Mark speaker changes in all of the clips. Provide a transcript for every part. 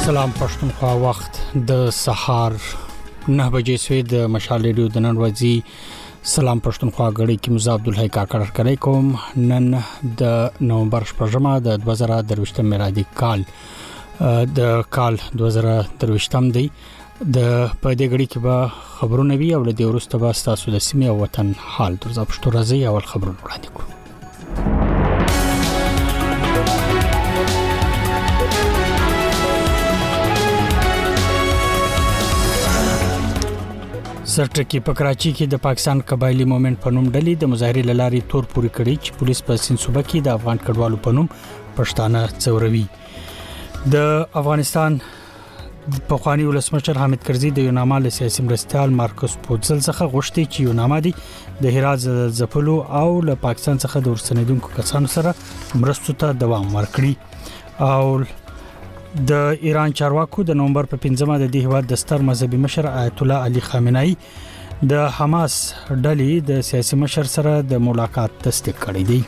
Speaker 1: سلام پښتونخوا وخت د سحر 9 بجې سوی د مشال ریډیو د نن ورځې سلام پښتونخوا غړي کې مزه عبدالحی کاکړ کړی کوم نن د نومبر 8 د 2023 میلادي کال د کال 2023 دی د په دې غړي کې به خبرونه وی او د ورسته به تاسو د سیمه او وطن حال تر پښتو راځي اول خبرونه وړاندې کړو. سرټکی په کراچي کې د پاکستان قبایلی موومېنټ په نوم ډلې د مظاهرې لاري تور پوري کړی چې پولیس په سینسوبه کې د افغان کډوالو په نوم پښتانه څوروي. د افغانستان په خواني ولسمشر حامد کرزي د یوناما له سیاسي مرستيال مارکوس پوتزل څخه غوښتي چې یوناما دي د هرات زپلو او له پاکستان څخه د ورسنیدونکو کسانو سره مرستو ته دوام ورکړي او د ایران چارواکو د نومبر په 15مه د دې هیواد د ستر مذهبي مشر آیت الله علي خامنه‌ای د حماس ډلې د سیاسي مشر سره د ملاقات تصدیق کړی دی.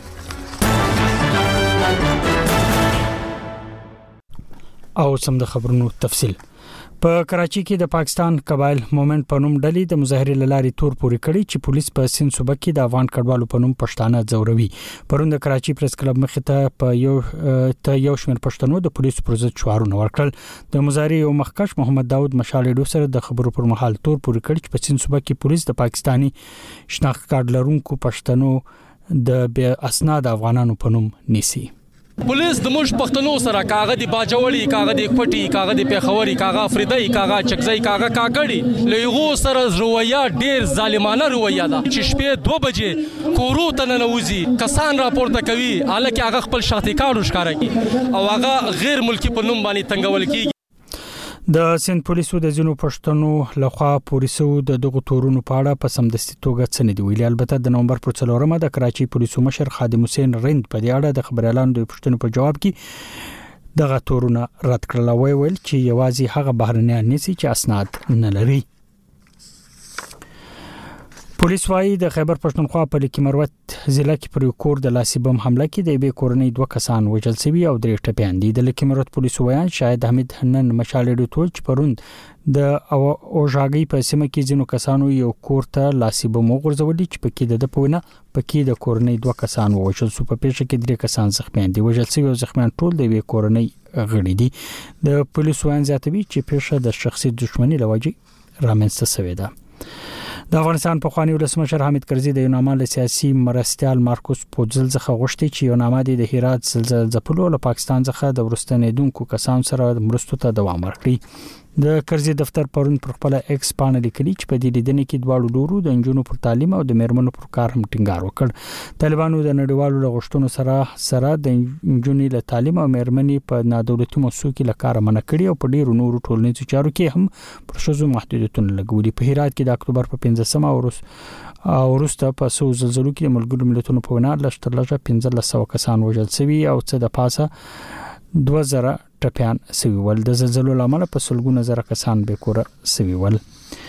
Speaker 1: او سم د خبرونو تفصیل په کراچي کې د پاکستان قبایل موومېنټ په نوم ډلې د مظاهرې لاري تور پوري کړی چې پولیس په سینسوبه کې د افغان کډوالو په نوم پښتانه ځوروي. پرون د کراچي پریس کلب مخې ته په یو شمېر پښتنو د پولیسو پر ضد شعارونه ورکړل. د مظاهرې یو مخکښ محمد داود مشالډو سره د خبرو پر مهال تور پوري کړی چې په سینسوبه کې پولیس د پاکستانی شناخت کارت لرونکو پښتنو د بیا اسناد افغانانو په نوم نیسي.
Speaker 2: پولیس د موږ پښتنو سره کاغذ دی باجوړی کاغذ دی کوټي کاغذ دی پیښوري کاغذ افریدای کاغذ چکزای کاغذ کاکړي لېغو سره رویا ډیر ظالمانه رویا ده چې شپې 2 بجې کورو ته ننوزي کسان راپورته کوي الکه هغه خپل شخصي کارو ښکارا کوي او هغه غیر ملکی په نوم باندې تنګول کیږي. د سند پولیسو د جنوب پښتنو لخوا پولیسو د دغه تورونو په اړه په سمدستي توګه څه نه دی ویلي. البته د نومبر پر 4مه د کراچي پولیسو مشر خادم حسین رند په دې اړه د خبريالانو د پښتنو په جواب کې دغه تورونه رد کړل او ویل چې یوازې هغه بهرنیان نسی چې اسناد نه لري. پولیس وايي د خیبر پښتونخوا په لیکي مروت ضلع کې پر کور د لاسي بم حمله کې د به کورنۍ 2 کسان وژل شوي او 3 ټپيان دي. د لیکي مروت پولیسو وایي شاهد حمید حنن مشالډو ټول چې پروند د اوژاګي په سیمه کې ځینو کسانو یو کور ته لاسي بم وغورځولي چې پکې د پوینه پکې د کورنۍ 2 کسان وژل شو. په پیښه کې 3 کسان زخمیان دي. وژل شوي او زخمیان ټول د به کورنۍ غړي دي. د پولیسو وایي زیاتوي چې پیښه د شخصي دښمنۍ لوجې رامنځته شوې ده. د افغانستان په خواني ولسمشر حامد کرزي د یوناما له سیاسي مرستيال مارکوس پوتزل څخه غوښتي چې یوناما د هرات زلزلې ځپلو له پاکستان څخه د ورستنیدونکو کسانو سره مرستو ته دوام ورکړي. د کرزي دفتر پرون پر خپل ایکس باندې لیکلي چې په دې لیدنې کې دواړو لورو د انجونو پر تعلیم او د میرمنو پر کار هم ټینګار وکړ. طالبانو د نړیوالو لغښتونو سره د انجونې له تعلیم او میرمنې په نادولتي موسسو کې لکاره منع کړي او په ډیرو نورو ټولنیزو چارو کې هم پر شذو محدودیتونه لګولي. په هرات کې د اکتوبر په 15مه او وروسته په سو زلزلو کې د ملګرو ملتونو په وینا لشترلږه 1500 کسان وژل شوي او څه د پاسه 2000 ټپيان شوي ول. د زلزلو لامل په سلګونه زره کسان به کور شوي ول.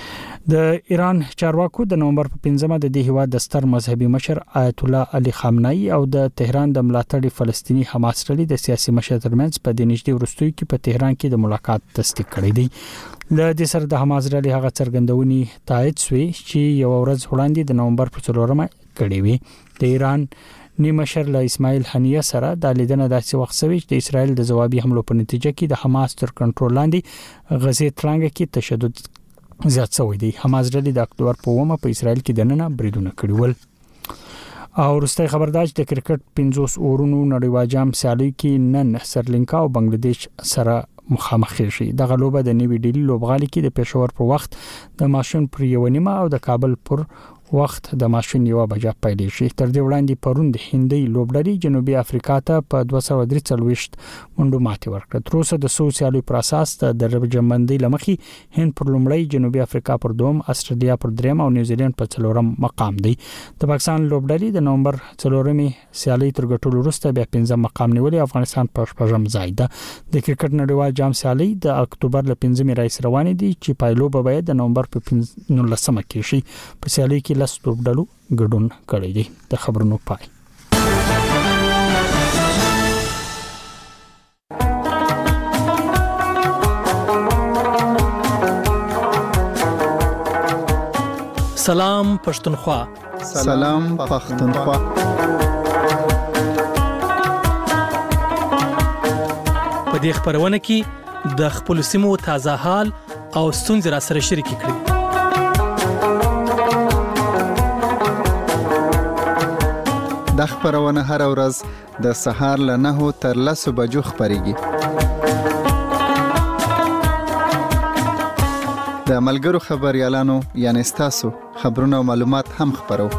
Speaker 2: د ایران چارواکو د نومبر په 15مه د دې هیواد د ستر مذهبي مشر آیت الله علي خامنه‌ای او د تهران د ملاتړي فلسطینی حماس ډلې د سیاسي مشر ترمنځ په د نږدې وروستیو کې په تهران کې د ملاقات تصدیق کړی دی. له دې سره د حماس ډلې هغه څرګندونې تایید شوې چې یو ورځ وړاندې د نومبر په 4مه کړې وي. د ایران مشر له اسماعیل حنیه سره د لیدنه داسې وخت سوي چې د اسرایل د جوابي حملو په نتیجه کې د حماس تر کنټرول لاندې غزې ترانګ کې تشدد زیات شوی دی. حماس ډلې د اکتوبر په 1مه په اسرایل کې دننه بریدونه کړي ول. او وروستي خبردار د کرکټ 50 اورونو نړیوال جام سیالي کې نن سرلنکا او بنگلاديش سره مخامخ شي. د غلوبه د نیوی ډیلی لوبغالي کې د پېښور په وخت د ماشون پر 1 او د کابل پر وخت د ماشین 1 بجې پیل شي. تر دې وړاندې پرون د هندي لوبډلې جنوبي افریقا ته په 243 منډو ماتې ورکړه. تر اوسه د سوسیالي پر اساس د درجه‌بندۍ لمخې هند پر لومړی، جنوبي افریقا پر دوم، استرالیا پر دریم او نیوزیلند پر څلورم مقام دی. د پاکستان لوبډلې د نومبر 4مې سیالي تر ګټلو وروسته بیا 5م مقام نیولې. افغانستان په 8م ځای ده. د کرکټ نړیوال جام سیالي د اکتوبر ل 5مې راځي روانې دي چې پایلو به د نومبر په 19مه کې شي. په سیالي کې لس لوبډلو ګډون کړی دی. د خبرونو پای.
Speaker 3: سلام پښتونخوا.
Speaker 4: سلام پښتونخوا.
Speaker 3: په دې خبرونه کې د خپل سیمو تازه حال او ستونزې را سره شریک کړئ.
Speaker 4: د خبرونه هر ورځ د سهار له 9 تر 10 بجو خبريږي. د ملګرو خبريالانو یعنی تاسو خبرونه او معلومات هم خبرو.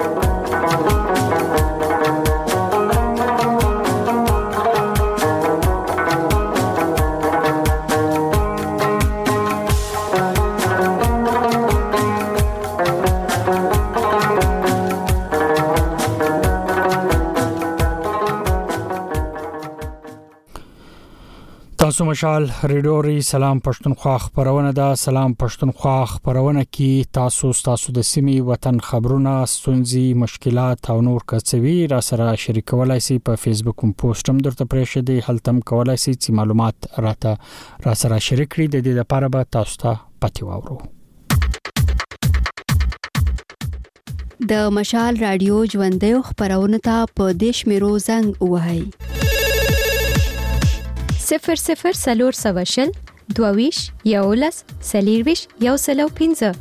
Speaker 2: تاسو مشال ریډیو سلام پښتونخوا خبرونه ده. سلام پښتونخوا خبرونه کې تاسو د سیمې وطن خبرونه، ستونزې، مشکلات او نور کڅوي را سره شریکولای شئ. په فیسبوک هم پوسټ هم درته پرېښه دي، هلته هم کولای شئ چې معلومات را سره شریک کړئ. د دې لپاره به تاسو ته پاتې واورو.
Speaker 5: د مشال رادیو ژوندۍ خبرونه ته په دیش میرو زنګ وهاي
Speaker 6: 00 سلور سواشل دوویش یولس سلیرویش یوسلو 15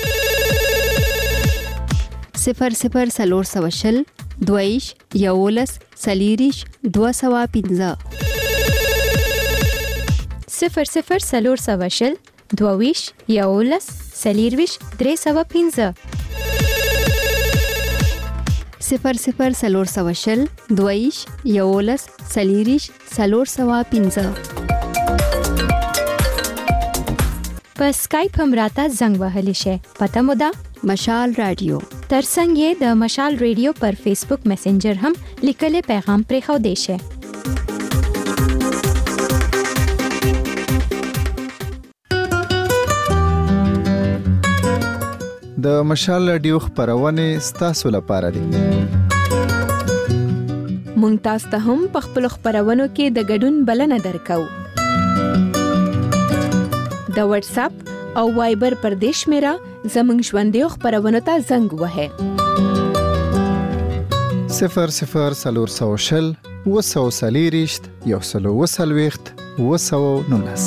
Speaker 5: 00 سلور سواشل دوویش یولس سلیریش 215
Speaker 6: 00 سلور سواشل دوویش یولس سلیرویش 315
Speaker 5: 00 سلور سواشل دویش یولس سلیریش سلور سوا 15
Speaker 6: په سکایپ هم راته زنګ وهلی شي. پته مو ده
Speaker 5: مشال رادیو.
Speaker 6: ترڅنګ یې د مشال ریډیو پر فیسبوک میسنجر هم لیکلي پیغام پرېښو دی شي.
Speaker 4: د مشال رادیو خبرونه ستاسو لپاره دي.
Speaker 7: مونږ تاسو ته هم په خپل خبرونو کې د ګډون بلنه درکو. د واتس اپ او وایبر پر دیش میرا زمنګ ژوندۍ خبرونو ته زنګ وهه
Speaker 4: 00 سلور سوشل وسو سلیریشت یو سلو وسلويخت وسو نونس.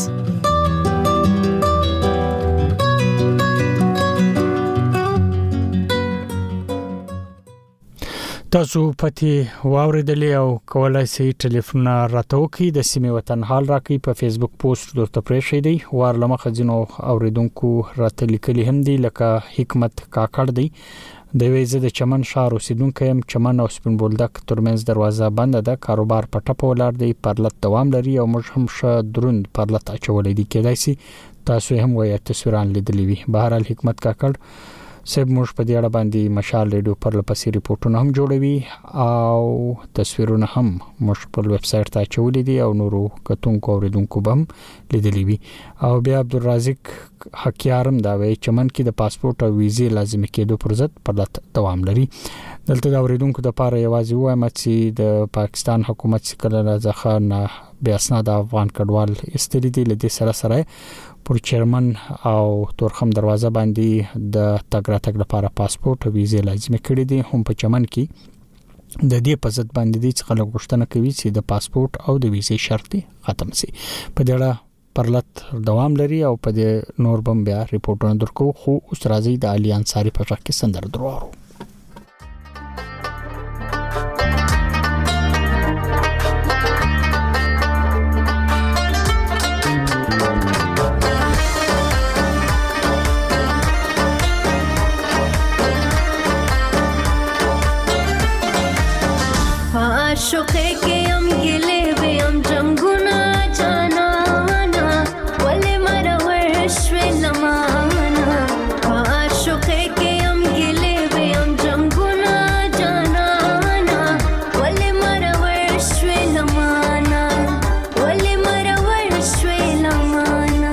Speaker 2: تاسو پتی واوریدلې او کولای شئ ټلیفون راته وکړئ، د سیمې وطن حال راکړئ. په فیسبوک پوسټ درته پرېښی دی. وارلمه خزینو اوریدونکو راته لیکلي هم دي، لکه حکمت کاکړ دی. د ویزه د چمن شهر اوسیدونکو يم. چمن او سپین بولدک ترمنځ دروازه بند ده، کاروبار پټه په ولر دی، پرلط دوام لري او موږ هم ش دروند پرلط اچولې دي. کېدای شي تاسو هم وایي تصویران لیدلې وي. بهرحال حکمت کاکړ سب موږ په دې اړه باندې مشال ریډیو پر لپسې ریپورتونه هم جوړوي او تصویرونه هم موږ په ویب سټ ته چولې دي او نورو کتونکو اوریدونکو بم لیدلې وي. او بیا عبدالرازق حکیارم دا وایي چمن کې د پاسپورت او ویزې لازم کېدو پر ضد پرلط دوام لري. دلته د اوریدونکو د لپاره یوازې وایم چې د پاکستان حکومت څخه ځخه نه بیا اسناد افغان کډوال استری دي. لدې سره پر چیرمن او تورخم دروازه باندې د تګ راتګ لپاره پاسپورت او ویزه لازم کړي دي. هم په چمن کې د دې په ضد باندې دي چې خلک غوښتنه کوي چې د پاسپورت او د ویزې شرط ختم شي. په دې اړه پرلط دوام لري او په دې نور بم بیا ریپورتونه درکو. خو اوس راځي د علي انصاری په ځای کې سندر درو.
Speaker 8: شوخه کې ام ګلې به ام جنگونه جانا نا ولې مرور شوي لمانا شوخه کې ام ګلې به ام جنگونه جانا نا ولې مرور شوي لمانا ولې مرور شوي لمانا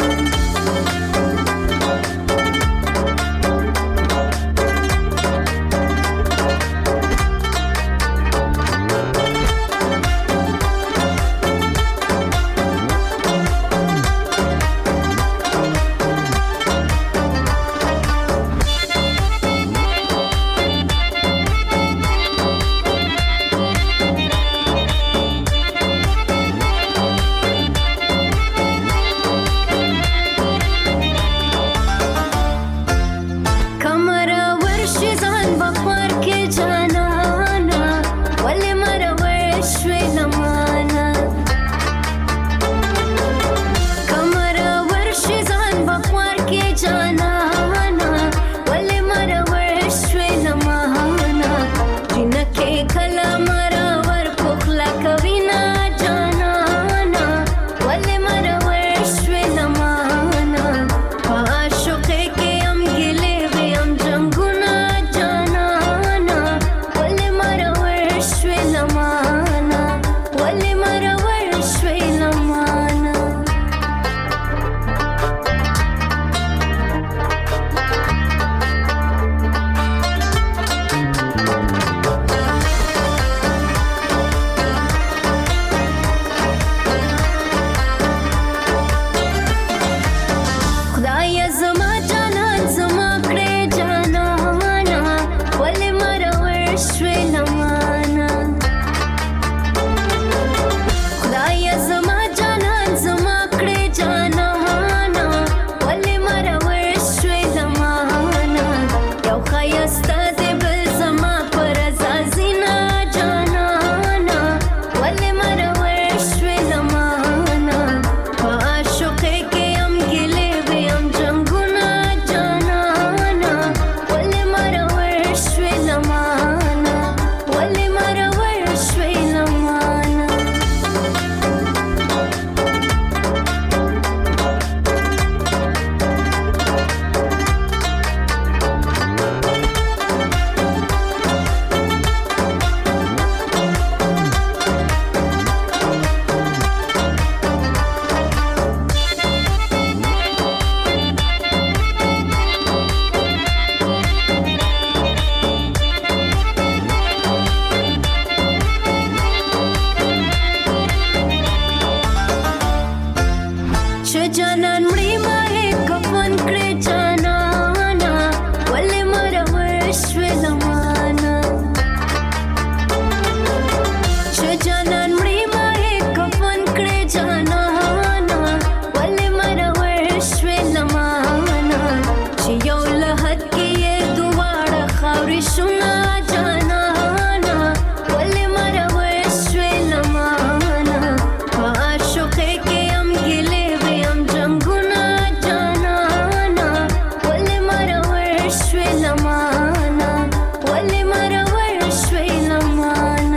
Speaker 8: چې جانان مړی ما کفن کړې جانانا ولې مرور شوې لمانا چې یو لحد کې یې دواړه خاورې شونا جانانا ولې مرور شوې لمانا په عاشقۍ کې هم ګیلې وې هم جنګونه جانانا ولې مرور شوې لمانا ولې مرور شوې لمانا.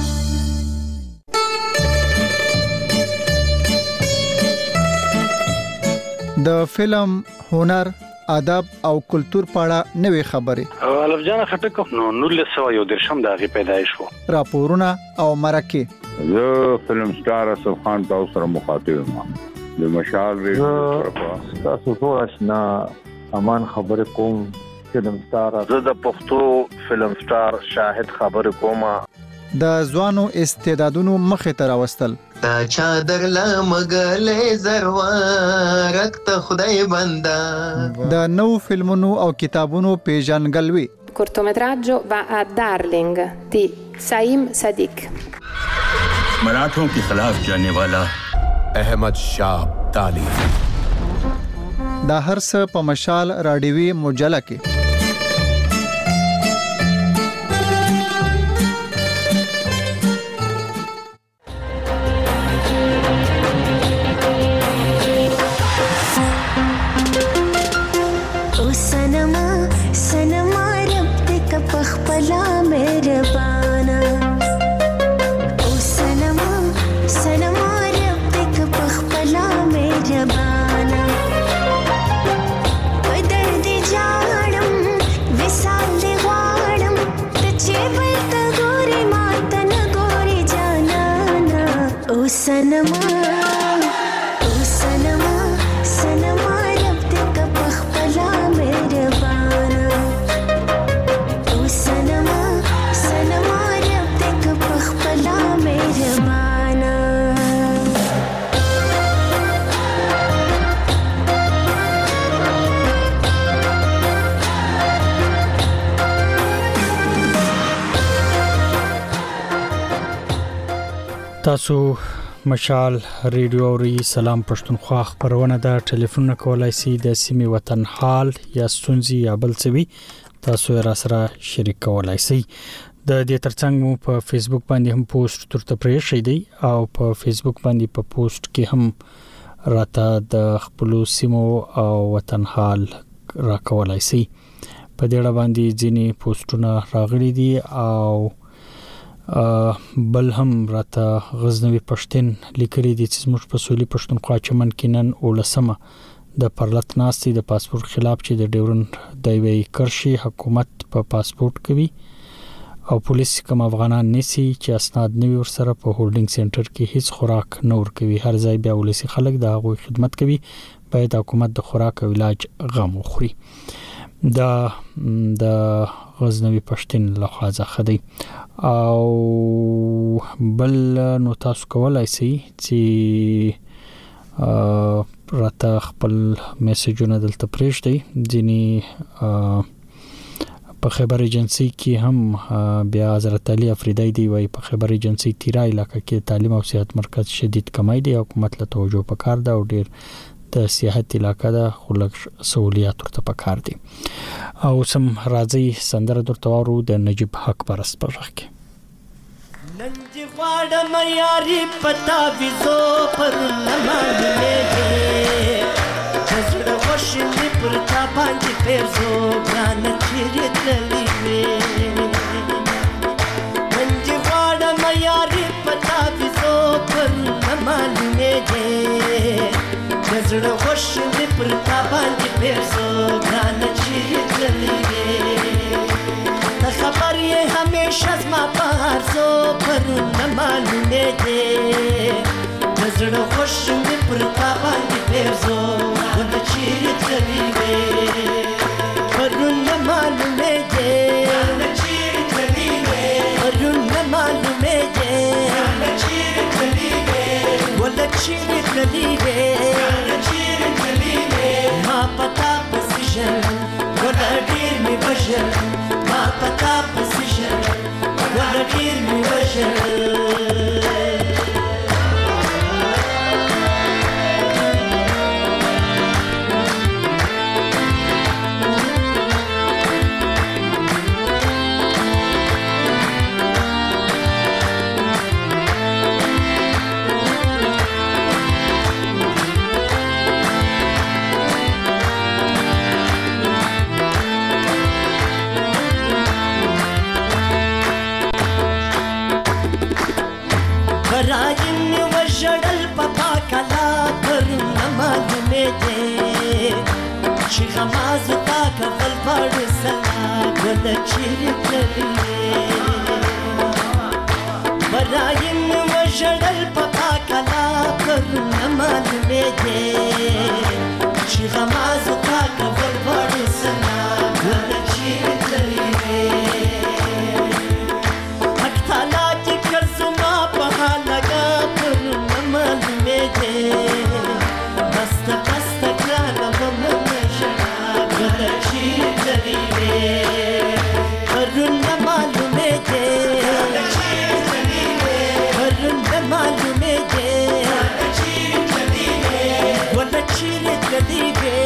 Speaker 4: د فلم، هنر، ادب او کلچر په اړه نوې خبرې،
Speaker 9: الف جان خټک نو 1913 د هغه پیدایش وو،
Speaker 4: راپورونه او مرکه.
Speaker 10: زه فلم سٹار اسف خان تاسو سره مخاطب یم. د مشال ریډیو تاسو ټول آشنا امان خبرې کوم. فلم سٹار زه د پښتو فلم سٹار شاهد خبرې کوم.
Speaker 4: د ځوانو استعدادونو مخې ته راوستل،
Speaker 11: تا چادر لا مګلې زروارک ته خدای بندا.
Speaker 4: د نو فلمونو او کتابونو پیژنګلوي.
Speaker 12: cortometraggio va a Darling di Saim Sadiq.
Speaker 13: मराठों के खिलाफ जाने वाला अहमद शाह अब्दाली.
Speaker 4: دا هر څه په مشال رادیوي مجله کې.
Speaker 1: تاسو مشال ریډیو ری سلام پښتونخوا خبرونه د ټلیفون کولای شئ د سیمې وطن حال یا ستونزې یا بل څه وي تاسو را سره شریک کولای شئ. د دې ترڅنګ مو په فیسبوک باندې هم پوسټ ترته پرې شئ دی او په فیسبوک باندې په پوسټ کې هم راته د خپل سیمو او وطن حال را کولای شئ. په دې اړه باندې ځینې پوسټونه راغلي دي او بل هم راته غزنوي پښتون لیکلي دي چې موږ په سولې پښتونخوا چمن کې نن اولسمه د پرلط ناستي د پاسپورت خلاف چې د ډیورن دایوي کرشي حکومت په پاسپورت کوي او پولیس کوم افغانان نسی چې اسناد نوي ورسره په هولډینګ سنټر کې هیڅ خوراک نه ورکوي. هر ځای بیا ولسی خلک د هغه خدمت کوي، باید حکومت د خوراک او علاج غم وخوري. د غزنوي پښتون لخوا خدي او بل نو تاسو کولای شئ چې راته خپل میسجونه دلته پرېږدئ. ځینې په خبر ایجنسی کې هم بیا حضرت علي افریدی دی وای په خبر ایجنسی تیرا علاقې کې تعلیم او صحت مرکز شدید کمای دی، حکومت له توجه پکار ده او ډیر د سیاحت علاقې ده خلک سہولیات ورته پکار دي. او سم راځي سندره درته وارو د نجیب حق پرست پرخ کې
Speaker 14: ننج غواړه مېاری پتا ویزو پر لمانډلې زړه وښنې پر تا باندې پرزو ګان چیرې تللې ننج غواړه مېاری پتا ویزو پر لمانډلې زړه وښنې پر تا باندې پرزو ګان چیرې تللې خبر یہ ہمیشہ زما پارزو پر نہ معلومے دے نظر خوش میں پر باندې پرزو ول چیر تلی وے پر نہ معلومے دے چیر تلی وے پر نہ معلومے دے چیر تلی وے ول چیر تلی وے چیر تلی وے ما پتا پسیشن ولا دیر می بشر ما پتا پسیشن ولا دیر می بشر برایم وژړل پپا کلا پر معلومه دې چې غماز تا کفل پړ سلا ګل چیرې برایم وژړل پپا کلا پر معلومه دې چې غماز تا کفل پړ سلا ګل چیرې اکتالا چې کزما په لگا پر معلومه دې بست بست کړه Karun da malume de Karun da malume de Wala chire kadibe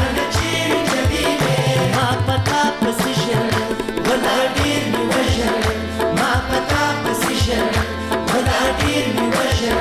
Speaker 14: Ma pata position Wala dir mi wajan Ma pata position Wala dir mi wajan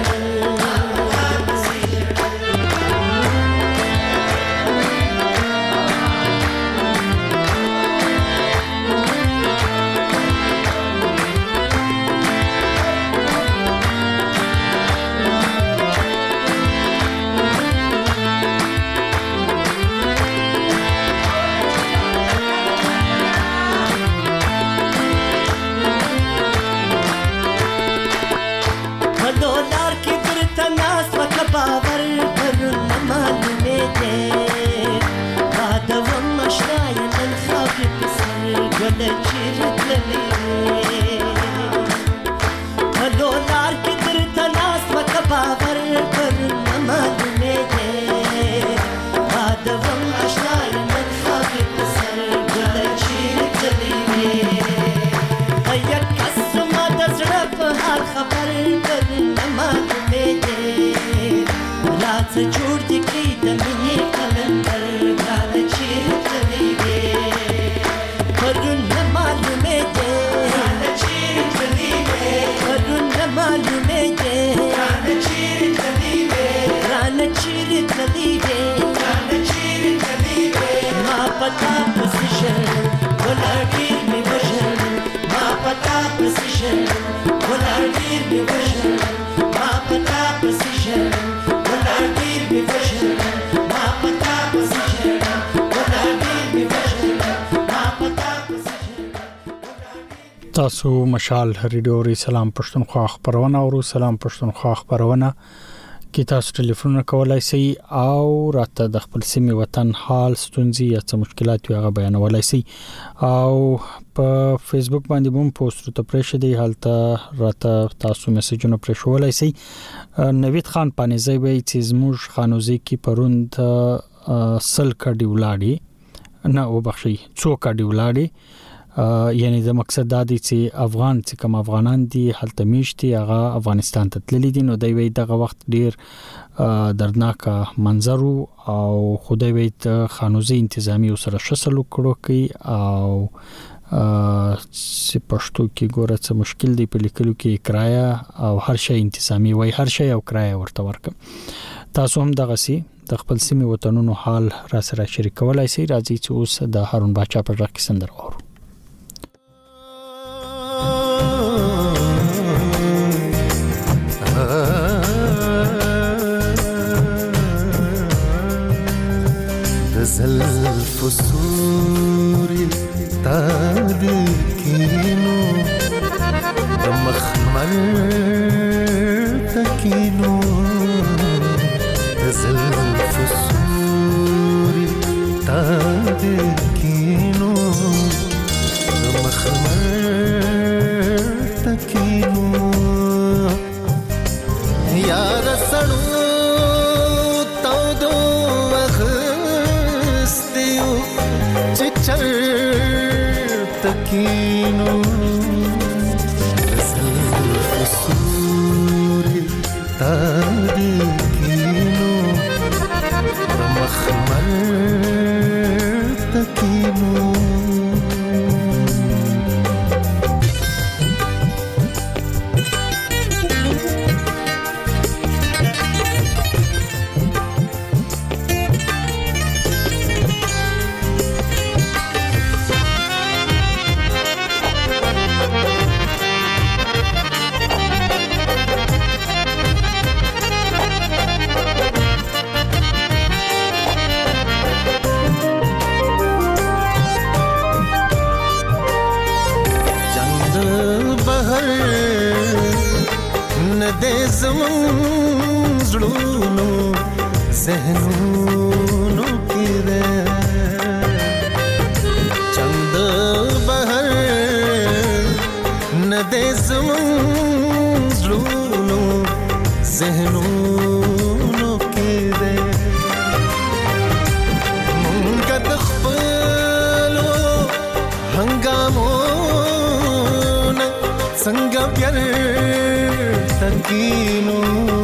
Speaker 14: جوړ دي کی د مینې کلندر غال چیرې تللی وې پرون نه معلومه ده غال چیرې تللی وې پرون نه معلومه ده غال چیرې تللی وې غال چیرې تللی وې غال چیرې تللی وې ما پتا پوزیشن ولا ډیر می وژن ما پتا پوزیشن ولا ډیر می وژن ما پتا پوزیشن
Speaker 1: تاسو مشال ریډیو ری سلام پښتونخوا خبرونه او سلام پښتونخوا خبرونه کې تاسو ټلیفون کولای شئ او راته د خپل سیمه وطن حال ستونزې یا څه مشکلات یو هغه بیانولای شئ او په فیسبوک باندې هم پوسټ ته پرېښه دی حالت راته تاسو میسجونه پرېښولای شئ نوید خان پانیزی وی چې زموږ خانوزي کې پروند سل کډی ولاړی نه وبخشي څو کډی ولاړی یعنی د مقصد دا دی چې افغان چې کوم افغانان دي هلته میشتي هغه افغانستان ته تللی دي نو دوی وی دغه وخت ډیر دردناک منظر او خدای وی ته خانوزي انتظامی سره شسلو کړو کی او چې پښتو کې ګوره څه مشکل دی په لیکلو کې کرایه او هر شی انتظامی وای هر شی او کرایه ورته ورک تاسو هم دغه سي د خپل سیمه وطنونو حال را سره شریکولای شئ راځي چې اوس د هارون باچا په ځای کې سندر اورو
Speaker 15: زلف سوري تاد کینو د مخمل تکینو زلف سوري تاد کینو د مخمل تکینو یار سړو تکینو زلف سوري تاد کینو مخمل تکینو نه دې زمون زړونو ذهنونو کې ده چند بهر نه دې زمون زړونو ذهنونو کې ده مونږ د خپلو هنګامونه څنګه پیار تکینو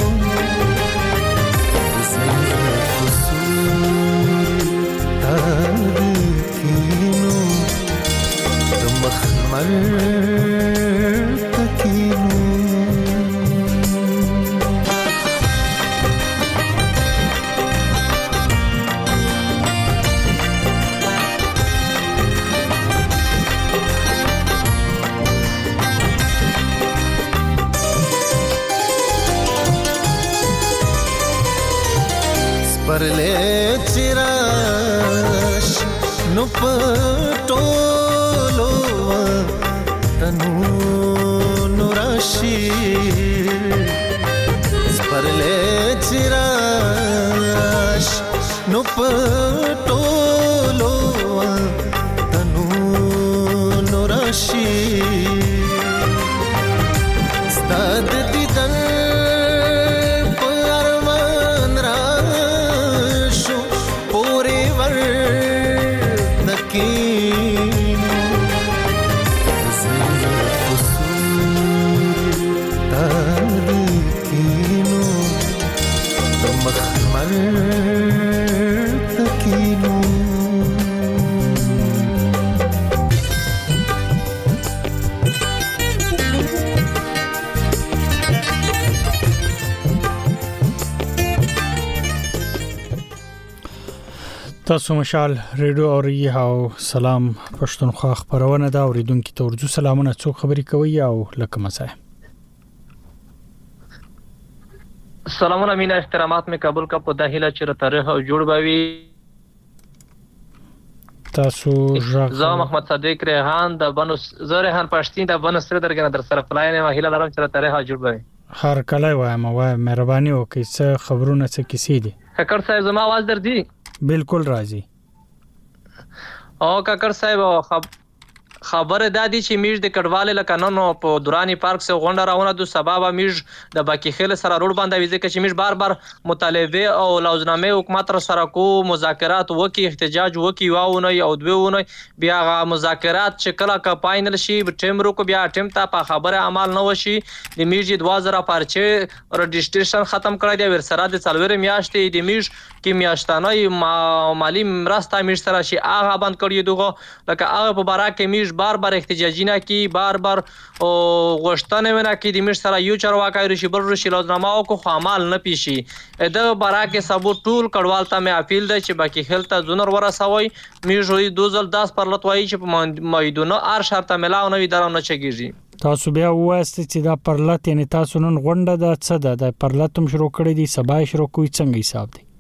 Speaker 15: परले चिराश नु पटोलो तनु नुराशी परले चिराश नु पटोलो तनु नुराशी स्ताद दिदन
Speaker 1: تاسو مشال ریډیو اوري او سلام پښتونخوا خبرونه دا اوریدونکو ته ورجو سلامونه څوک خبري کوي او لکه مسای
Speaker 16: سلامونه مینا احترامات میں قبول کا په داخله چر تاریخ او جوړ باوي
Speaker 1: تاسو
Speaker 16: زه محمد صدیق ریحان د بنو زریحان پښتین د بنو سره درګنه در سره فلاینه مهیله لرم چر تاریخ او جوړ باوي
Speaker 1: هر کله وایم وای مهرباني وکړئ څه خبرونه څه کیسې دي
Speaker 16: کاکر صاحب زما आवाज در دی
Speaker 1: بالکل راځي
Speaker 16: او کاکر صاحب خبره دادی چې میج د کډواله لکانونو په دورانی پارک سره غونډه راونه د سبب میج د باقی خل سره روډ باندې ویزه کې میج بار بار مطالبه او لوزنامه حکومت سره کو مذاکرات وکي احتجاج وکي واونه او دوونه بیا مذاکرات چې کله کا فائنل شي ټیم رو کو بیا ټیم ته په خبره عمل نه وشي د میج 2000 پرچه رجسټریشن ختم کړی دی ورسره د څلور میاشتې د میج کې میاشتانه مالی مرسته میج سره شي هغه بند کړی دوغه لکه هغه په بارا کې میج بار بار احتجاجی نه کی بار بار غوښتنه ونه کی د مش سره یو چرواکای رشي بل رشي لازمه او کو عمل نه پیشي د بارا کې سبو ټول کډوال ته مې اپیل دی چې باقی خلته زونر ورسوي میجوي 2010 پر لټوي چې مایدونه ار شرط ملاو نه درونه چګیږي
Speaker 1: تاسو بیا واسطه چې دا پرلط یعنی تاسو نن غونډه د څه ده د پرلطم شروع کړی دی سبا شروع کوي څنګه حساب دی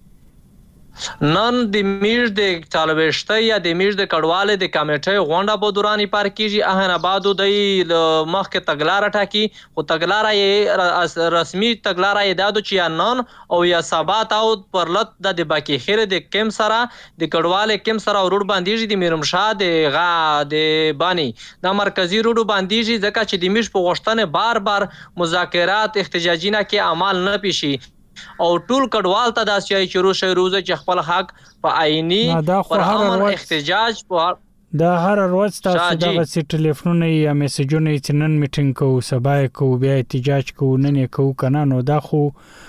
Speaker 16: نن د میج د چالوشته یا د میج د کډواله د کمیټې غونډه په دورانی پار کیږي اهن آبادو د مخ کې تګلار ټاکی او تګلار یې رسمي تګلار یې دادو چې نن او یا سبات او پرلط د باقی خیر د کم سره د کډواله کم سره روډ باندې د میرمشاه د غا د بانی د مرکزی روډ باندې ځکه چې د میج په غوښتنه بار بار مذاکرات احتجاجی نه کې عمل نه پیشي او ټول کډوال ته داسې چې روشه روزه چې خپل حق په عیني پر امن احتجاج په
Speaker 1: دا هر ورځ تاسو دغه سي ټلیفونونه یا میسجونه چې نن میټینګ کوو سبا کوو بیا احتجاج کوو نن کوو کنه نو دا خو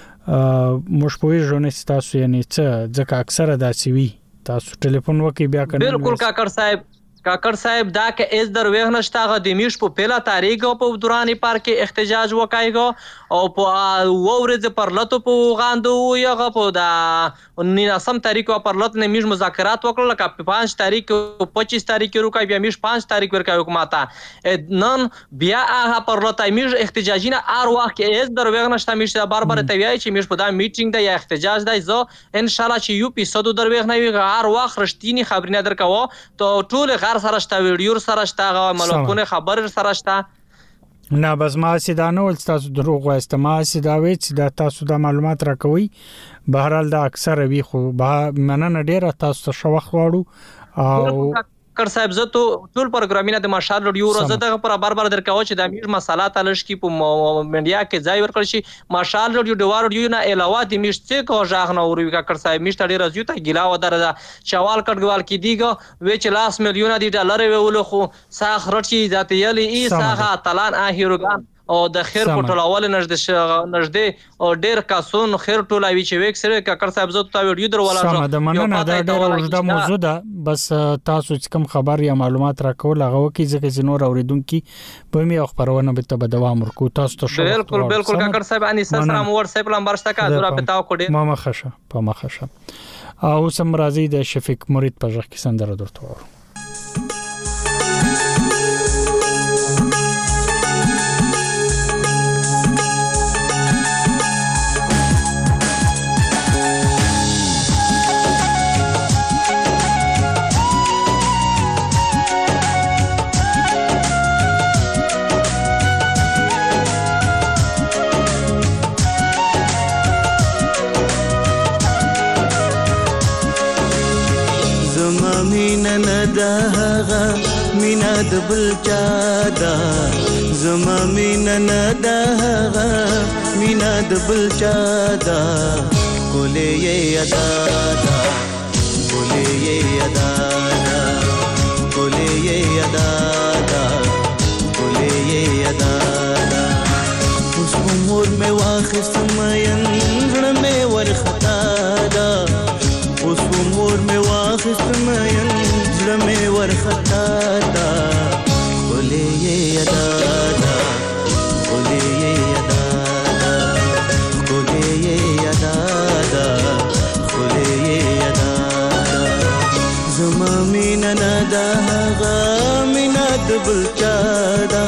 Speaker 1: مش پوي ژورنالیست تاسو یعنی ځکه اکثره داسې وي تاسو ټلیفون وکي بیا کنه
Speaker 16: بالکل کاکر صاحب دا که از در ویغ نشتاغه دیمیش په پیلا تاریخ په دورانی پارک احتجاج وکایګو او په وورز پرلطو په غاندو یغه په دا 19 تاریخ پر لط نه میش مذاکرات وکړل لکه 5 تاریخ او 25 تاریخ روکای بیا میش 5 تاریخ ورکای حکومت نن بیا هغه پر لط میش احتجاجی نه ار وخت از در ویغ نشتا میش بار بار تویای چې میش په دا میټینګ د یا احتجاج د زو ان شاء الله چې یو پیسو در ویغ نه وی هر وخت رښتینی خبرونه درکاو ته ټول سره شته ویډیو سره شته ملکونه خبر سره شته
Speaker 2: نه بس ما سیدانه ول تاسو دروغ وایست ما سیداوي چې دا تاسو د معلومات راکوي بهرحال دا اکثر وی خو مننه ډیره تاسو ته شوخ واړو او
Speaker 16: کر صاحب زه ته ټول پروګرامینه د مشال رادیو روزه دغه پر بار درکاو چې د امیر مساله تلش کی په منډیا کې ځای ورکړ شي مشال رادیو د رادیو نه علاوه د میشته کو ژغ نه وروي کر صاحب میشته ډیر زیو ته ګلا و درځه چوال کډګوال کې دیګه و چې لاس میلیونه دی ډالر ویول خو ساخ رچی ذات یلی ای ساخه تلان اهیروګان او د خیر په ټولول نږدې او ډیر کاسون خیر ټولوي چې وک سره ککر صاحب زه ته ویډیو درواله
Speaker 2: سم د مننه دا ډیر اوږده موضوع ده بس تاسو چې کوم خبر یا معلومات راکول هغه کی ځکه نور اوریدونکو په می خبرونه به ته دوام ورکو تاسو ته شو
Speaker 16: بالکل ککر صاحب اني سره مو ور صاحب نمبر شته کا درا پتاو کوډه
Speaker 2: ما مخشه په مخشه او سم راضي د شفیق مرید په ځخ کې سندره درته ورو
Speaker 15: مینا د بل چادا زما مینا ندا مینا د بل چادا کولې یې ادا دا کولې یې ادا دا کولې یې ادا دا کولې یې ادا دا اوس عمر مې واخست مېن مې ورختا دا اوس عمر مې واخست مېن زړه ورختا دا کولې یې ادا دا کولې یې ادا دا کولې یې ادا دا کولې یې ادا دا زما مینا ندا غا مینا د بل چا دا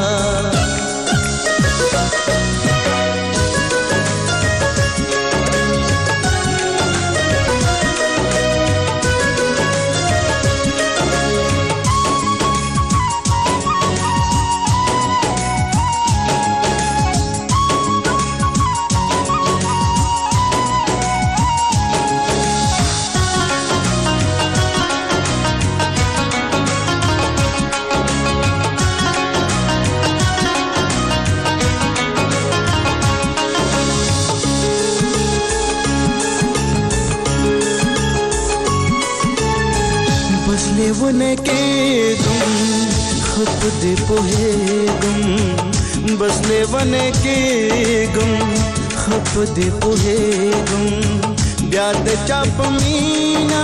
Speaker 15: लेवने के गुम खप दे पोहे गुम बस लेवने के गुम खप दे पोहे गुम ब्याद चाप मीना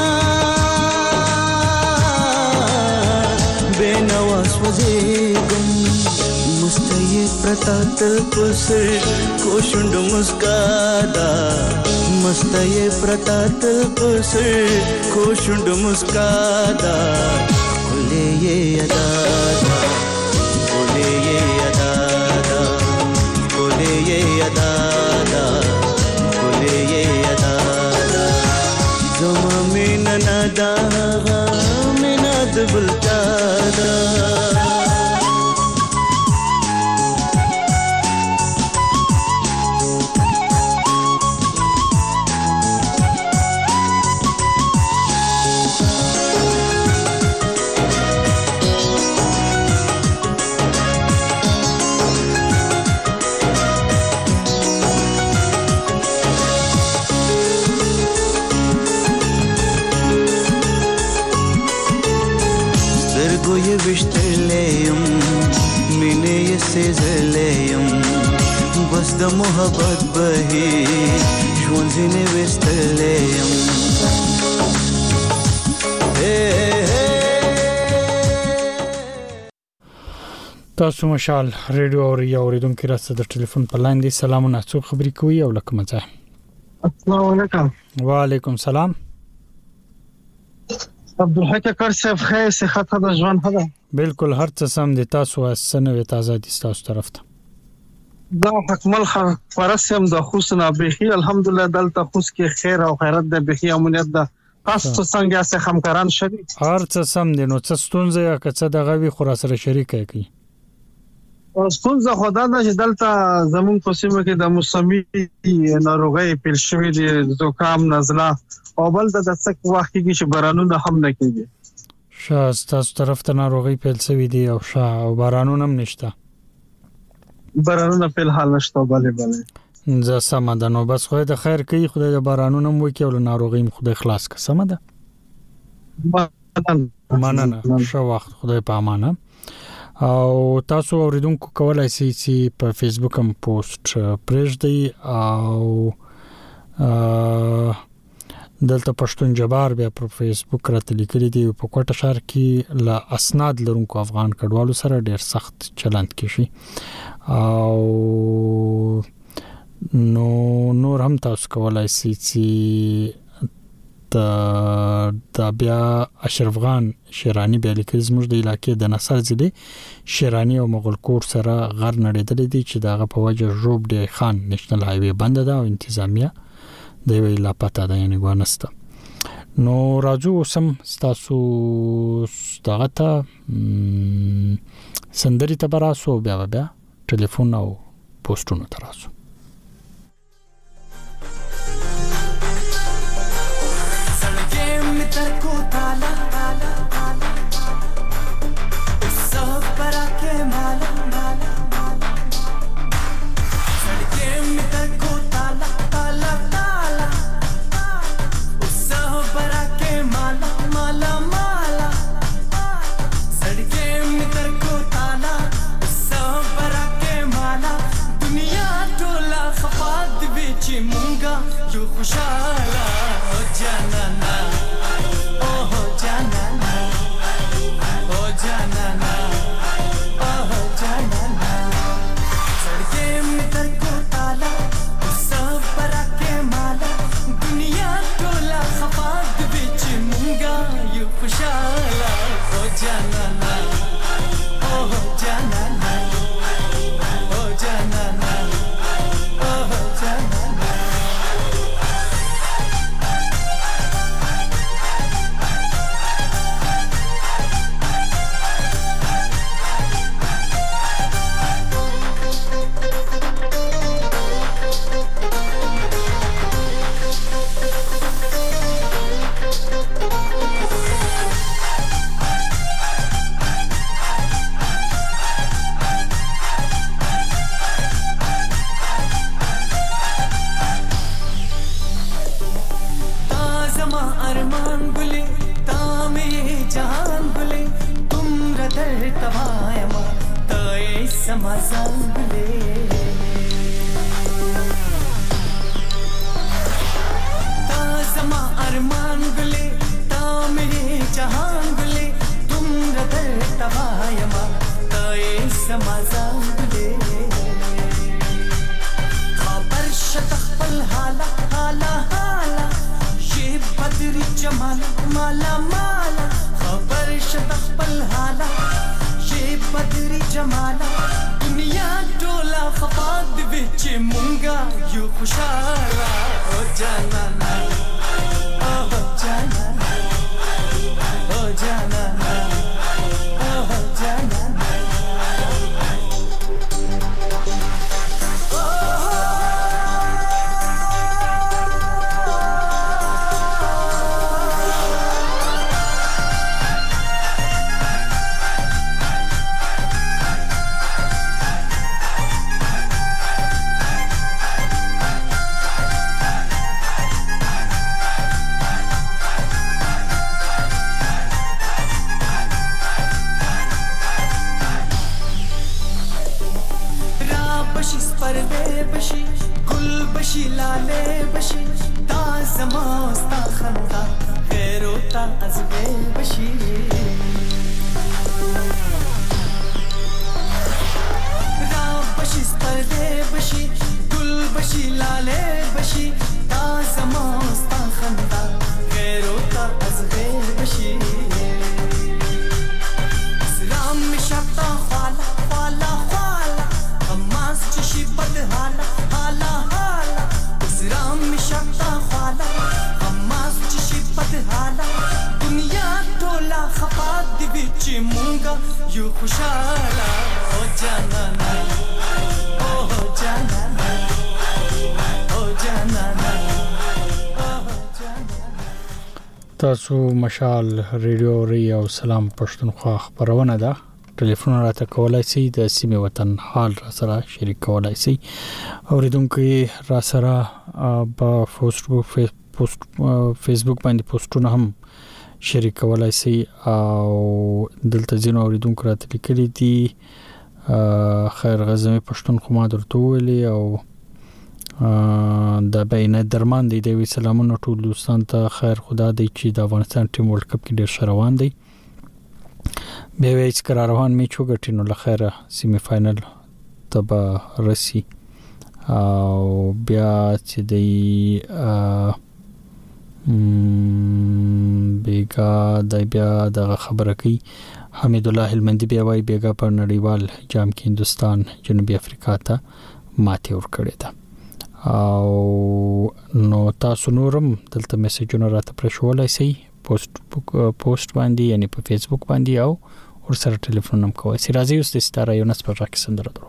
Speaker 15: बेनवास वजे गुम मुस्तये प्रतात पुसर कोशुंड मुस्कादा मस्तये प्रतात पुसर कोशुंड मुस्कादा कोले ये अदा दा कोले ये अदा दा कोले ये अदा दा कोले ये अदा दा जमा में नदा में नद बुलचादा ये विश्तलेयम मिने ये सेजलेयम बस द मोहब्बत बही जोंजिने विश्तलेयम
Speaker 2: تاسو مشال ریډیو او یا اوریدونکو راځه د ټلیفون په لاندې سلامونه څوک خبرې کوي او لکه مزه
Speaker 17: السلام علیکم
Speaker 2: وعلیکم السلام
Speaker 17: عبدالحق کار صاحب خیر صحت د ژوند هدا
Speaker 2: بالکل هر څه سم دي تاسو اسنه تازه دي تاسو طرف ته
Speaker 17: دا حکمل فرسم د حسن ابيخي الحمدلله دلته خوش کې خیر او خیرت د بخي امنیت د تاسو څنګه سه همکاران شدي
Speaker 2: هر څه سم دي نو څه ستونزه یا کڅه د غوي خور سره شریک کی
Speaker 17: اوس څنګه خدای دا چې دلته زمون په سیمه کې د موسمي ناروغي پیل شوې دي زکام نزله او بل د څک وخت کې چې بارانونه هم نه کیږي
Speaker 2: شاست تاسو طرف ته ناروغي پیل شوې دي او بارانونه هم نشته
Speaker 17: بارانونه په حال نشته bale
Speaker 2: زه سم ده نو بس خو د خیر کوي خدای د بارانونو مو کې ول ناروغي خدای خلاص که سم ده مننه شو وخت خدای په امانه او تاسو اوریدونکو کولای شئ چې په فیسبوک هم پوسټ پرېږدئ او دلته پښتون جبار بیا په فیسبوک راته لیکلي دي په کوټه شهر کې لا اسناد لرونکو افغان کډوالو سره ډیر سخت چلند کیږي او نور هم تاسو کولای شئ چې د بیا اشرف خان شیرانی به لیکل زموږ د علاقې د نصر ضلع شیرانی او مغلکور سره غر نړیدل دي چې دغه په وجه روب دی خان نېشنل هایوي بند ده او انتظامیه د وی لا پتا ده یعنی ګونسته نو راجو سم تاسو دغه ته سندري ته براسو بیا ټلیفون او پوسټونو تراسو
Speaker 14: یو خوشاله او جانانا او جانانا او جانانا.
Speaker 1: تاسو مشال ریډیو ری او سلام پښتونخوا خبرونه ده. ټلیفون راته کولای شي د سیمه وطن حال را سره شریک کولای شي. اوریدونکو را سره په فیسبوک باندې پوسټونه هم شریک کولای شي او دلته ځینو اوریدونکو راته لیکلي دي خیر غزمه پښتونخوا ما درته ویلي او د بینه درمان دی د سلامونو ټول دوستان ته. خیر خدا دی چې د افغانستان ټیم ورلد کپ کې ډیر روان دی. به وایي چې روان میچ وګټینو لخيره سیمی فائنل تبا رسی او بیا چې دی بیگا د بیا د خبره کوي حمید الله هلمندي بیا وایي بیگا په نړیوال جام کې هندستان جنوبي افریقا ته ماتې ورکړې ده. او نو تاسو نورم دلته میسجونه راته پرښولای شئ پوسټ باندې یعنی په فیسبوک باندې او ورسره ټلیفون هم کوئ. راځي اوس د ستاره یو نس پر راکې سندره درو.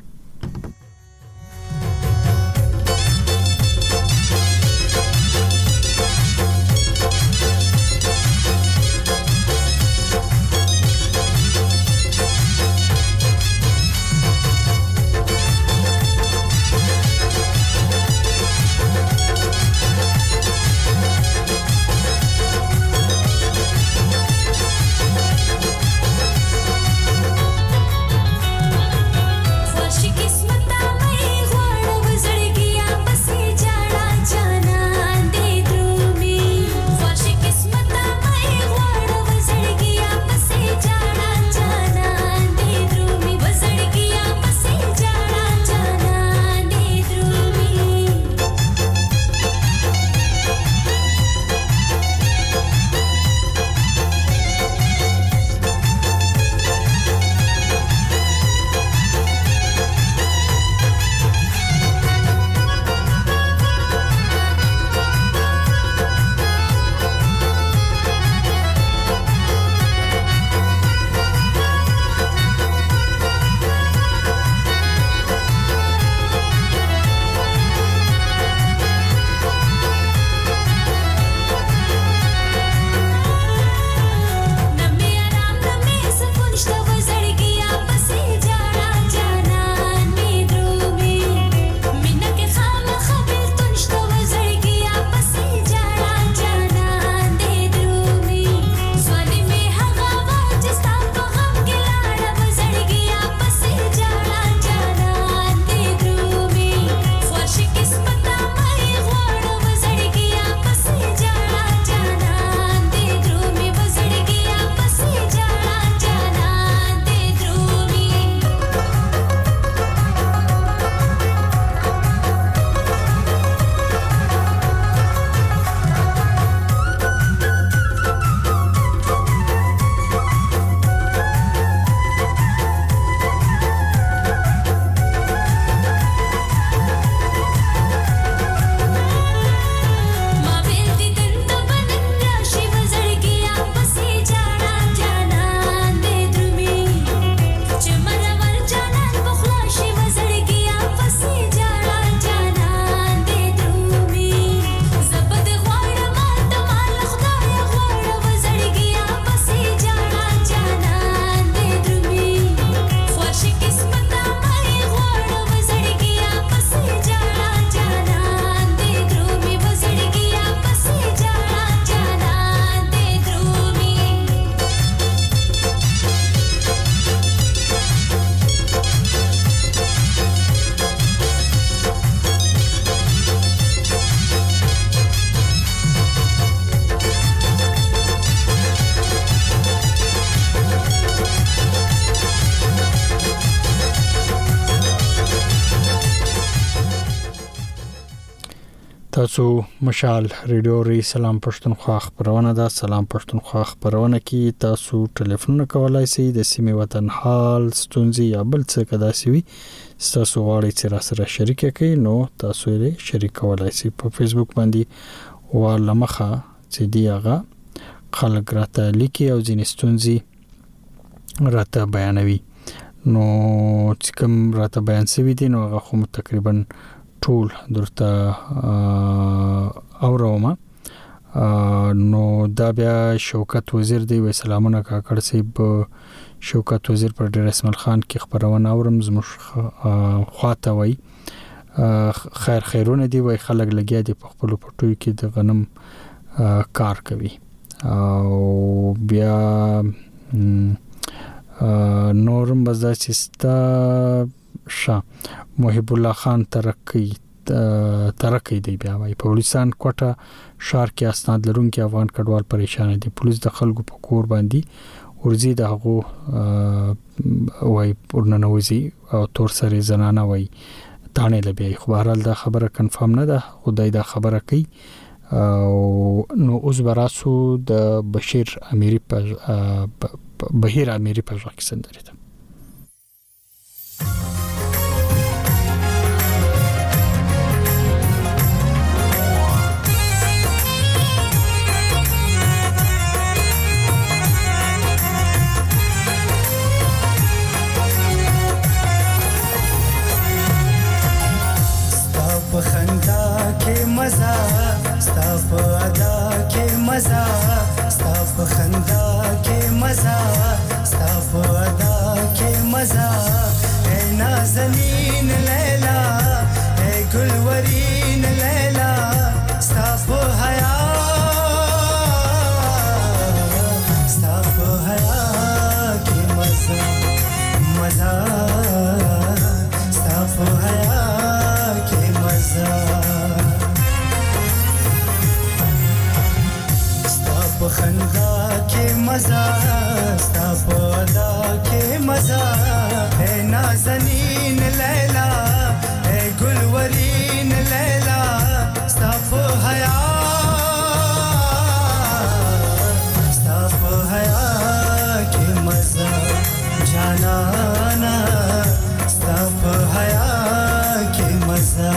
Speaker 1: تاسو مشال ریډیو ری سلام پښتونخوا خبرونه ده. سلام پښتونخوا خبرونه کې تاسو ټلیفون کولای شئ د سیمه وطن حال ستونزې یا بل څه کدا سوي تاسو غواړئ چې را سره شریک کړئ نو تاسو یې شریک کولای شئ په فیسبوک باندې ولمخه چې دی هغه خلک راته لیکي او ځینې ستونزې
Speaker 2: راته بیانوي. نو چې کوم راته بیان شوی دي نو هغه خو تقریبا ټول درته اورومه. نو دا بیا شوکت وزیر دی وی سلامونه کاکړ صاحب شوکت وزیر پر ډیر اسماعیل خان کې خبرونه اورم زموږ خواته وی خیرونه دی وی خلک لګیا دي په خپل پټوي کې د غنم کار کوي. او بیا نورم بزا چستا شاه محب الله خان ترقی دی بیا وای پولیسان کوټه شهر کې اسناد لرونکي افغان کډوال پریشان دي. پولیس د خلکو په کور باندې ورزي دغه وای پرننوزي او تور سره زنانه وای تانه لبي. خو بهرحال دا خبره کنفرم نه ده، خدای دا خبره کوي. او نو اوس براسو د بشیر امیری بهیر امیری په ځکه سندره ده.
Speaker 15: خندا کې مزه ستا په ادا کې مزه ستا په خندا کې مزه ستا په ادا کې مزه اے نازنین لیلا اے ګلورین لیلا ستا په حیا کې مزه مزه ستا په حیا ستا په خندا کې مزه ستا په ادا کې مزه اے نازنین لیلا اے ګلورین لیلا ستا په حیا کې مزه جانانا ستا په حیا کې مزه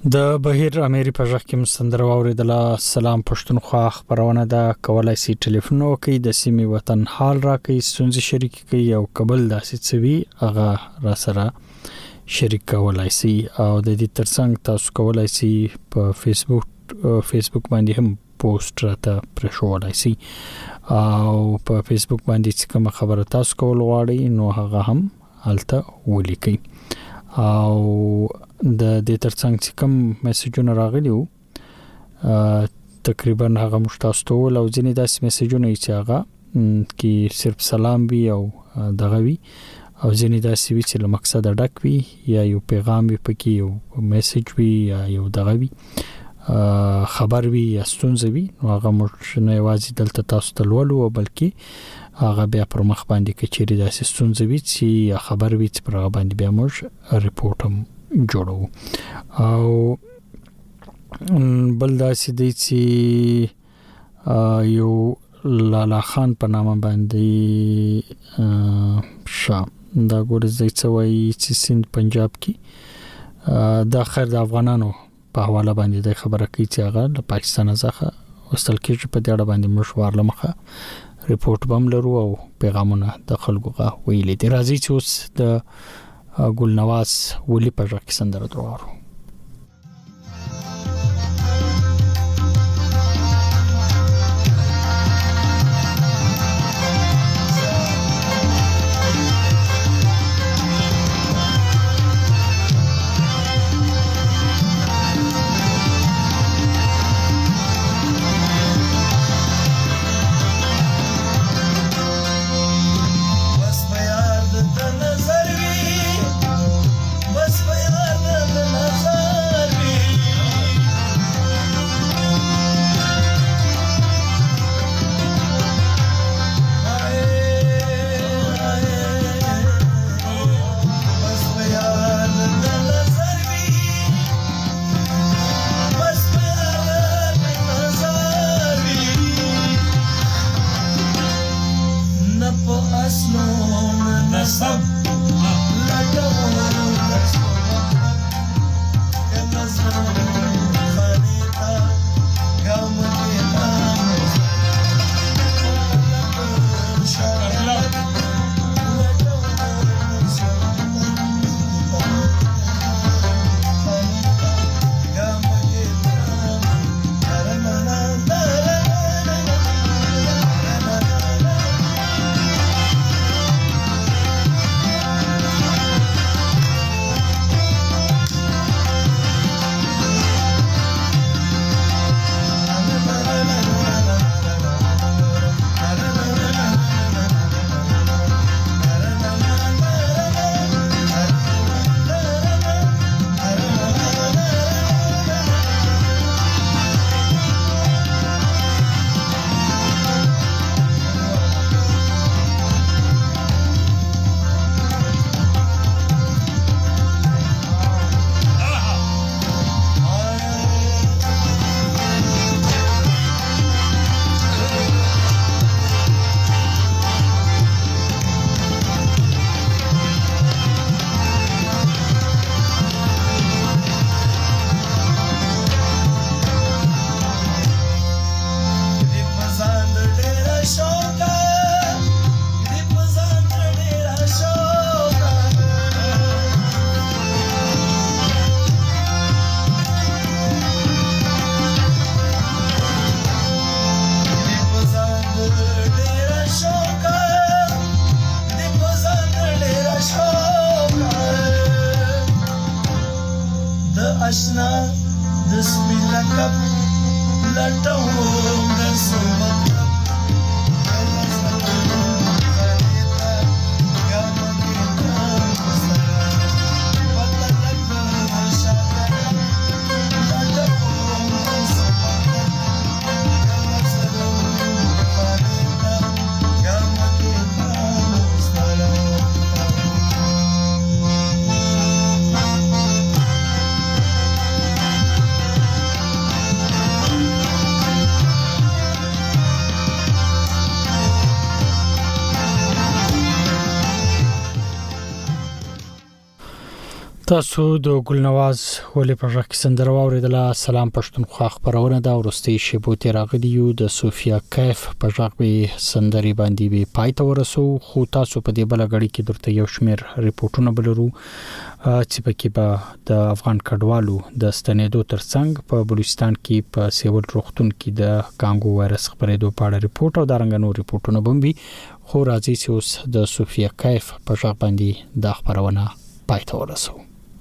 Speaker 1: د بهیر اميري په ځخ کې مستندر اوریدله. سلام پښتونخوا خبرونه دا کولای شي ټلیفون وکي د سیمې وطن حال راکې سنځ شریک کوي او قبل داسې څوي هغه را سره شریک کولای شي او د دې ترڅنګ تاسو کولای شي په فیسبوک باندې هم پوسټ راته پرښولای شي او په فیسبوک باندې کوم خبره تاسو کول غواړئ نو هغه هم الته ولیکئ او د دې ترڅنګ چې کوم میسجونه راغلي وو تقریبا هغه مشتاستو او ځینې داسې میسجونه چې هغه کې صرف سلام وي او دغه وي او ځینې داسې وي چې له مقصد ډک وي یا یو پیغام وي پکې یو میسج وي یا یو دغه وي خبر وي یا ستونزه وي نو هغه موږ نه یوازې دلته تاسو ته لولو بلکې هغه بیا پر مخ باندې کچېری داسې ستونزه وي چې خبر وي چې پر هغه باندې بیا موږ ریپورت هم جوړو او بل داسې دی چې یو لالا خان په نامه باندې دا ګورځي چې وایي چې سند پنجاب کې د اخر د افغانانو په حواله باندې د خبره کوي چې هغه د پاکستان څخه وستل کېږي په دې اړه باندې مشوار لمخه ریپورت بم لرو او پیغامونه د خلکو غا ویلي دي. راځي چې اوس د ګلنواز ولی په ځکه سندره دروارو
Speaker 15: بس په یاد د نظر
Speaker 1: تاسو د ګلنواز ولې په ژغ کې سندره واوریدله. سلام پښتونخوا خبرونه دا ورستي شیبو تیر راغلی یو د صوفیا کیف په ژغ به سندري باندې به پای ته ورسو. خو تاسو په دې بل غړي کې درته یو شمیر ریپورتونه بلرو چې پکې به د افغان کډوالو د ستنېدو ترڅنګ په بلوچستان کې په سیول روغتون کې د کانګو وایرس خبرېدو په اړه ریپورت او دارنګ نور ریپورتونه بمبي. خو راځي چې اوس د صوفیا کیف په ژغ باندې د خبرونه پای ته ورسو.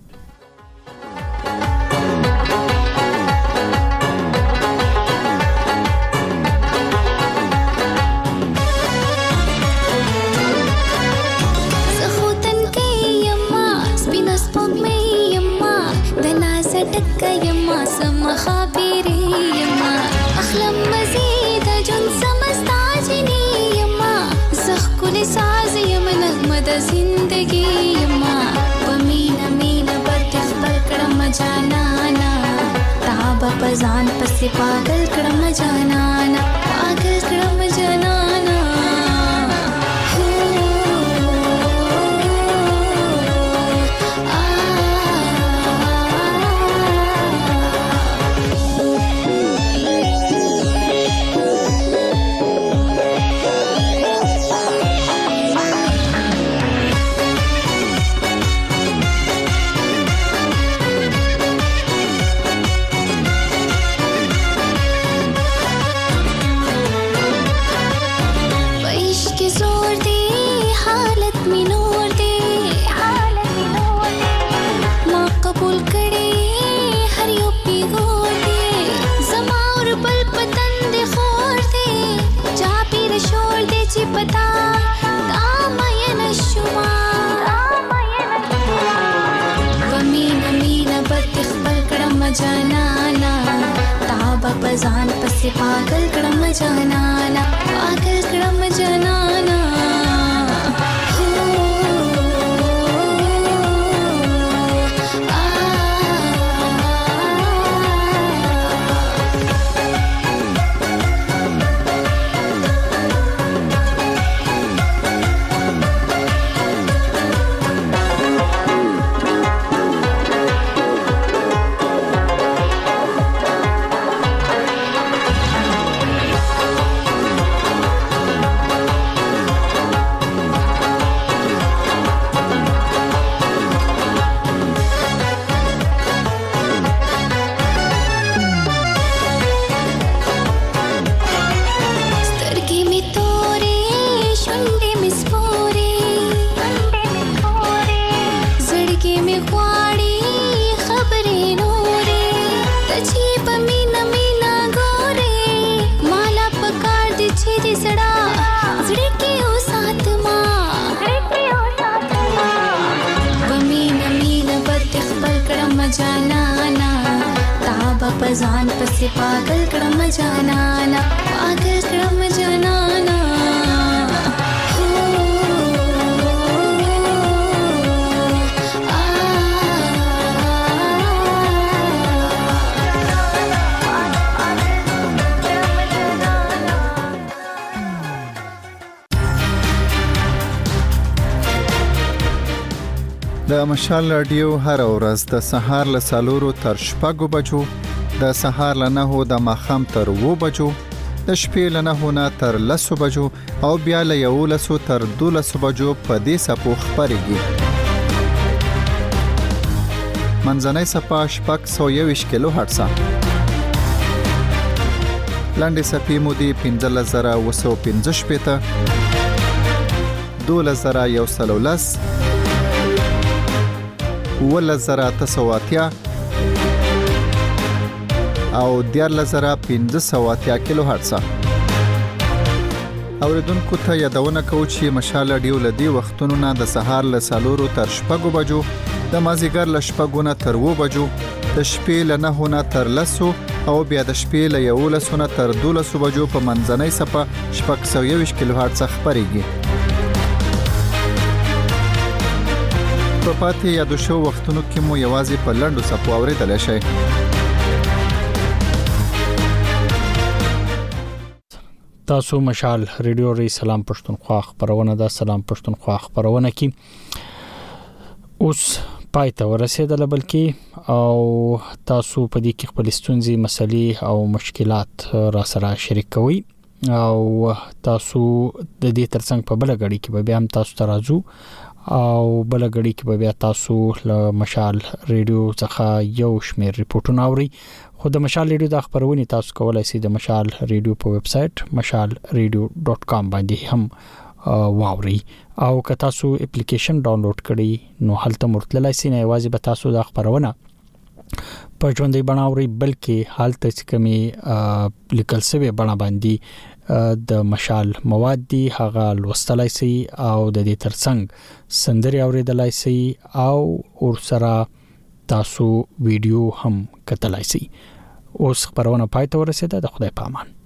Speaker 8: یما سم خبرې یما اخلم مزید جون سمستا جنې یما زخ کل ساز یم نغمه د زندگی یما پمینا مینا بد خبر کړم جانانا تاب پزان پسې پاگل کړم جانانا پاگل کړم جانانا جانانا تاب پزان پسې پاگل کړم جانانا پاگل کړم جانانا پزان پسې پاگل کړم جانانا پاگل کړم جانانا
Speaker 4: د مشال رادیو هر ورځ د سهار له 4 تر 6 بجو، د سهار له 9 د ماخام تر 2 بجو، د شپې له 9 نه تر 10 بجو او بیا له 11 تر 12 بجو په دې سپو خبرېږي. منځنۍ سپا شپږ 121 کیلو هرتز. لاندې سپې مودي 15915 12110 11980 او 14580 کیلو هرتز. اوریدونکو ته یادونه کوم چې مشال رادیو لدی وختونو نه د سهار له 4 تر 6 بجو، د مازیګر له 6 نه تر 2 بجو، د شپې له 9 نه تر 10 او بیا د شپې له 11 نه تر 12 بجو په منځنۍ سپه 121 کیلو هرتز خبرېږي. په پاتې یادو شو وختونو کې مو یوازې په لنډو سپو اوریدل شي.
Speaker 1: تاسو مشال ریډیو ری سلام پښتونخوا خبرونه ده. سلام پښتونخوا خبرونه کې اوس
Speaker 2: پای ته ورسېدل بلکې او تاسو په دې کې خپل ستونزې مسلې او مشکلات را سره شریک کوئ او تاسو د دې ترڅنګ په بل غړي کې به بیا هم تاسو ترازو او بل غړي کې به بیا تاسو له مشال ریډیو څخه یو شمېر ریپورتونه اوري خو د مشال ریډیو د خبرونه تاسو کولای شئ د مشال ریډیو په ویب سټ mashalradio.com باندې هم واوري او که تاسو اپلیکیشن ډاونلوډ کړئ نو هلته مرتللای شئ نه یوازې به تاسو د خبرونه په ژوندۍ بڼه اوري بلکې حالت چې کومي لیکل شوی بڼه باندې د مشال مواد دي هغه لوستلای شي او د دې ترڅنګ سندري اوریدلای شي او ورسره تاسو ویډیو هم کتلای شي اوس خبرونه پای ته ورسېده د خدای په امان